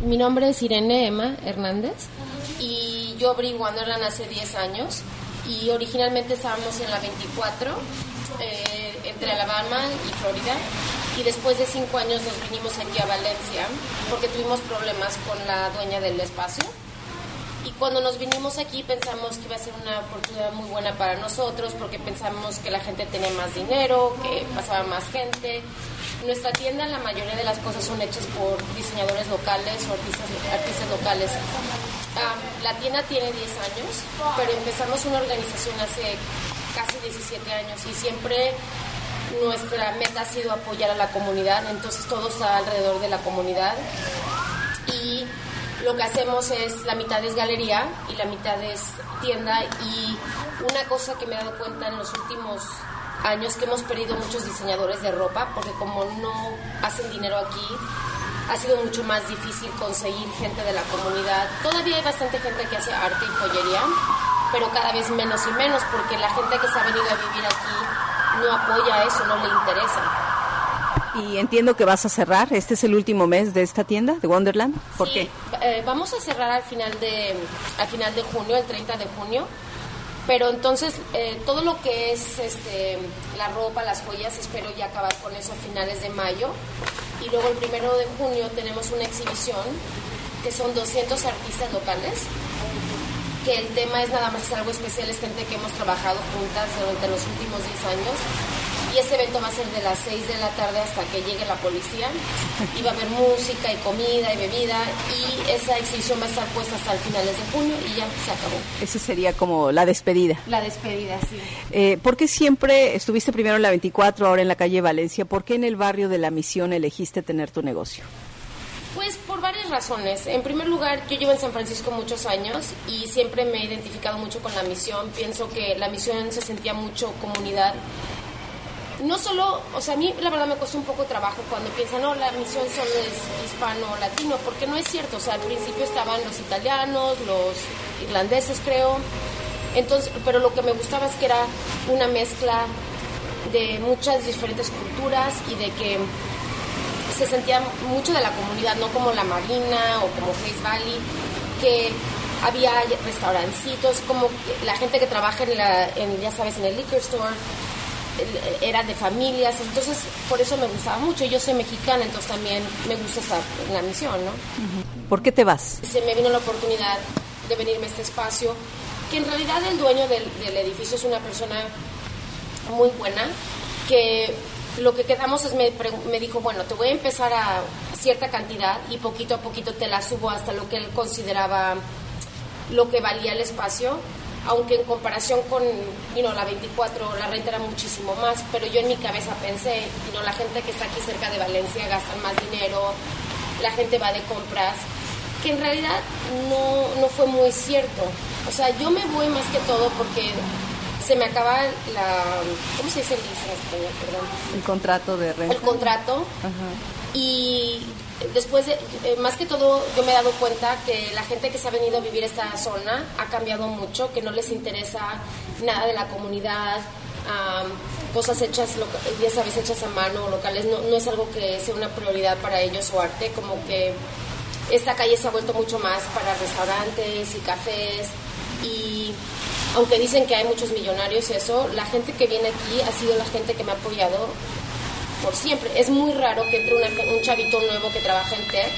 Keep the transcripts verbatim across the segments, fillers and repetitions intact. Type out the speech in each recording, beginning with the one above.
Mi nombre es Irene Emma Hernández y yo abrí Wonderland hace diez años y originalmente estábamos en la veinticuatro, eh, entre Alabama y Florida, y después de cinco años nos vinimos aquí a Valencia porque tuvimos problemas con la dueña del espacio. Y cuando nos vinimos aquí pensamos que iba a ser una oportunidad muy buena para nosotros porque pensamos que la gente tenía más dinero, que pasaba más gente. Nuestra tienda, la mayoría de las cosas son hechas por diseñadores locales o artistas, artistas locales. Um, la tienda tiene diez años, pero empezamos una organización hace casi diecisiete años y siempre nuestra meta ha sido apoyar a la comunidad, entonces todo está alrededor de la comunidad. Y lo que hacemos es, la mitad es galería y la mitad es tienda, y una cosa que me he dado cuenta en los últimos años que hemos perdido muchos diseñadores de ropa, porque como no hacen dinero aquí, ha sido mucho más difícil conseguir gente de la comunidad. Todavía hay bastante gente que hace arte y joyería, pero cada vez menos y menos, porque la gente que se ha venido a vivir aquí no apoya eso, no le interesa. Y entiendo que vas a cerrar, este es el último mes de esta tienda, de Wonderland. ¿Por sí, qué? Eh, vamos a cerrar al final de al final de junio, el treinta de junio, pero entonces eh, todo lo que es este la ropa, las joyas, espero ya acabar con eso a finales de mayo, y luego el primero de junio tenemos una exhibición que son doscientos artistas locales, que el tema es nada más es algo especial, es gente que hemos trabajado juntas durante los últimos diez años. Y ese evento va a ser de las seis de la tarde hasta que llegue la policía. Y va a haber música y comida y bebida. Y esa exhibición va a estar puesta hasta el finales de junio y ya se acabó. Esa sería como la despedida. La despedida, sí. Eh, ¿Por qué siempre estuviste primero en la veinticuatro, ahora en la calle Valencia? ¿Por qué en el barrio de la Misión elegiste tener tu negocio? Pues por varias razones. En primer lugar, yo llevo en San Francisco muchos años y siempre me he identificado mucho con la Misión. Pienso que la Misión se sentía mucho comunidad. No solo, o sea, a mí la verdad me cuesta un poco trabajo cuando piensan, no, la Misión solo es hispano-latino, porque no es cierto. O sea, al principio estaban los italianos, los irlandeses, creo. Entonces, pero lo que me gustaba es que era una mezcla de muchas diferentes culturas y de que se sentía mucho de la comunidad, no como la Marina o como Hayes Valley, que había restaurancitos, como la gente que trabaja en la, en, ya sabes, en el liquor store, era de familias, entonces por eso me gustaba mucho. Yo soy mexicana, entonces también me gusta estar en la Misión, ¿no? Uh-huh. ¿Por qué te vas? Se me vino la oportunidad de venirme a este espacio, que en realidad el dueño del, del edificio es una persona muy buena, que lo que quedamos es, me, me dijo, bueno, te voy a empezar a cierta cantidad y poquito a poquito te la subo hasta lo que él consideraba lo que valía el espacio, aunque en comparación con you know, la veinticuatro, la renta era muchísimo más, pero yo en mi cabeza pensé, you know, la gente que está aquí cerca de Valencia gastan más dinero, la gente va de compras, que en realidad no, no fue muy cierto. O sea, yo me voy más que todo porque se me acaba la... ¿Cómo se dice el lease en español? Perdón. El contrato de renta. El contrato. Ajá. Y después, de, eh, más que todo, yo me he dado cuenta que la gente que se ha venido a vivir esta zona ha cambiado mucho, que no les interesa nada de la comunidad, um, cosas hechas, ya sabes, hechas a mano, locales, no, no es algo que sea una prioridad para ellos o arte, como que esta calle se ha vuelto mucho más para restaurantes y cafés, y aunque dicen que hay muchos millonarios y eso, la gente que viene aquí ha sido la gente que me ha apoyado por siempre. Es muy raro que entre una, un chavito nuevo que trabaja en tech,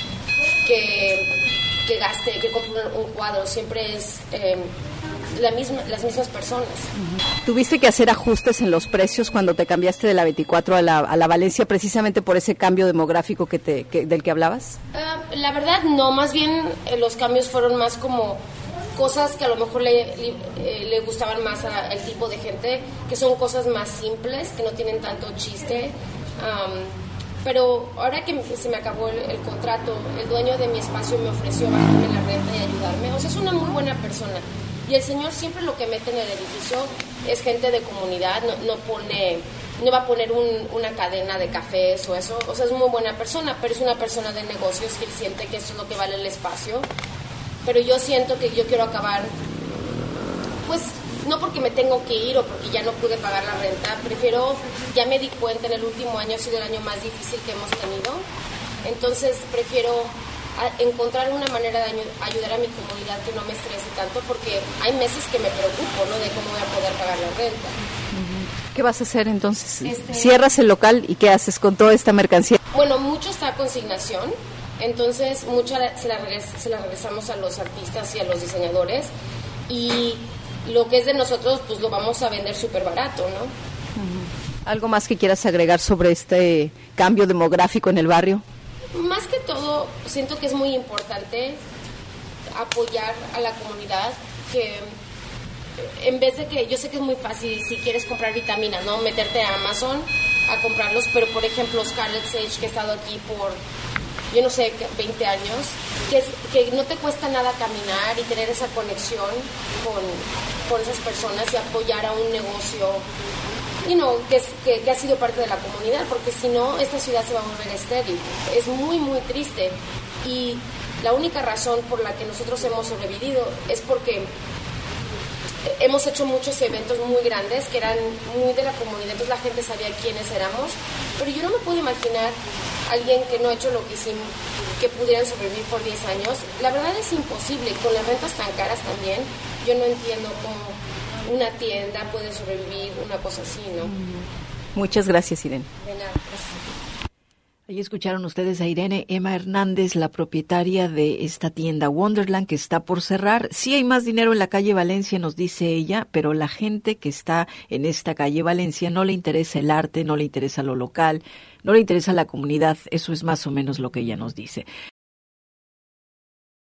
que, que gaste, que compre un, un cuadro. Siempre es eh, la misma, las mismas personas. Uh-huh. ¿Tuviste que hacer ajustes en los precios cuando te cambiaste de la veinticuatro a la, a la Valencia, precisamente por ese cambio demográfico que te, que, del que hablabas? Uh, la verdad no, más bien eh, los cambios fueron más como cosas que a lo mejor le, le, eh, le gustaban más al tipo de gente, que son cosas más simples, que no tienen tanto chiste. Um, pero ahora que se me acabó el, el contrato, el dueño de mi espacio me ofreció bajarme la renta y ayudarme. O sea, es una muy buena persona. Y el señor siempre lo que mete en el edificio es gente de comunidad, no, no pone, no va a poner un, una cadena de cafés o eso. O sea, es muy buena persona, pero es una persona de negocios que él siente que eso es lo que vale el espacio. Pero yo siento que yo quiero acabar, pues, no porque me tengo que ir o porque ya no pude pagar la renta, prefiero, ya me di cuenta, en el último año ha sido el año más difícil que hemos tenido, entonces prefiero a encontrar una manera de ayudar a mi comunidad que no me estrese tanto, porque hay meses que me preocupo, ¿no?, de cómo voy a poder pagar la renta. ¿Qué vas a hacer entonces? Este, ¿Cierras el local y qué haces con toda esta mercancía? Bueno, mucho está a consignación, entonces mucha se la, regres- se la regresamos a los artistas y a los diseñadores, y lo que es de nosotros pues lo vamos a vender súper barato, ¿no? Uh-huh. ¿Algo más que quieras agregar sobre este cambio demográfico en el barrio? Más que todo, siento que es muy importante apoyar a la comunidad, que en vez de que, yo sé que es muy fácil si quieres comprar vitaminas, ¿no?, meterte a Amazon a comprarlos, pero por ejemplo Scarlet Sage, que ha estado aquí por, yo no sé, veinte años, que, es, que no te cuesta nada caminar y tener esa conexión con, con esas personas y apoyar a un negocio, you know, que, es, que, que ha sido parte de la comunidad, porque si no, esta ciudad se va a volver estéril. Es muy, muy triste. Y la única razón por la que nosotros hemos sobrevivido es porque hemos hecho muchos eventos muy grandes que eran muy de la comunidad, entonces la gente sabía quiénes éramos, pero yo no me puedo imaginar alguien que no ha hecho lo que hicimos, que pudieran sobrevivir por diez años. La verdad es imposible, con las rentas tan caras también. Yo no entiendo cómo una tienda puede sobrevivir una cosa así, ¿no? Muchas gracias, Irene. De nada, gracias a ti. Ahí escucharon ustedes a Irene Emma Hernández, la propietaria de esta tienda Wonderland que está por cerrar. Sí hay más dinero en la calle Valencia, nos dice ella, pero la gente que está en esta calle Valencia no le interesa el arte, no le interesa lo local, no le interesa la comunidad. Eso es más o menos lo que ella nos dice.